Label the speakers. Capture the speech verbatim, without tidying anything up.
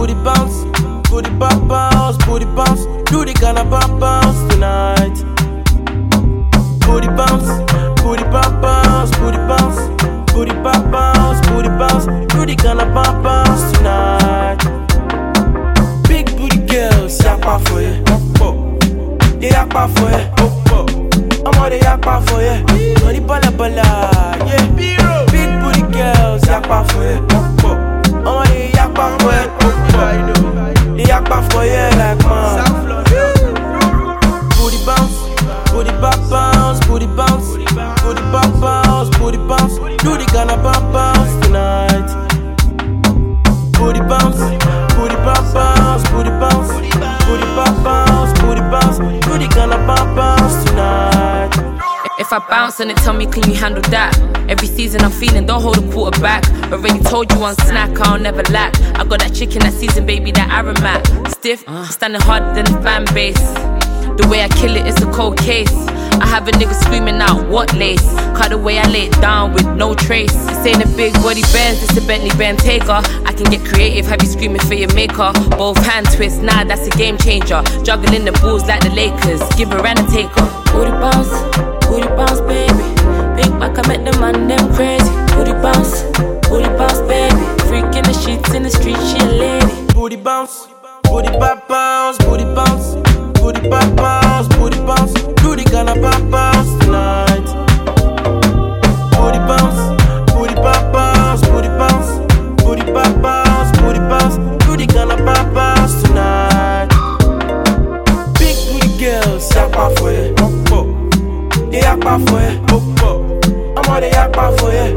Speaker 1: booty bounce, booty bop bounce, booty bounce. Do the kind of bop bounce tonight. Booty bounce, booty bop bounce, booty bounce, booty bop bounce, booty bounce. Do the kind of bop bounce tonight. Big booty girls, yakpa for you. They yakpa for you. I'm all they yakpa for you. Money bala bala, yeah. Big booty girls, yakpa for you. I'm all they yakpa for you. They yakpa for you like man. Booty bounce, booty bop bounce, booty bounce, booty bop bounce, booty bounce. Do the kind of bop bounce tonight. Booty bounce, booty bop bounce, booty bounce, booty bop bounce, booty bounce. Do the kind of bop bounce tonight.
Speaker 2: If I bounce and it tell me can you handle that? Every season I'm feeling, don't hold a quarter back. Already told you one snack, I'll never lack. I got that chicken that season, baby, that aromat. Stiff, standing harder than the fan base. The way I kill it, it's a cold case. I have a nigga screaming out, what lace? Cut the way I lay it down with no trace. This ain't a big body Benz, it's a Bentley Bentayga. I can get creative, have you screaming for your maker. Both hand twists, nah, that's a game changer. Juggling the balls like the Lakers, give her and a taker. Booty bounce, booty bounce, baby. Big back, I met the man, them crazy. Booty bounce, booty bounce, baby. Freak in the sheets in the street, she a lady.
Speaker 1: Booty bounce, booty bop bounce, booty bounce. Booty bop bounce, booty bounce. Do the kind of bop bounce tonight. Booty bounce, booty bop bounce, booty bounce. Booty bop bounce, booty bounce. Do the kind of bop bounce tonight. Big booty girls, yakpa for you. They yakpa for you. I'm all they yakpa for you.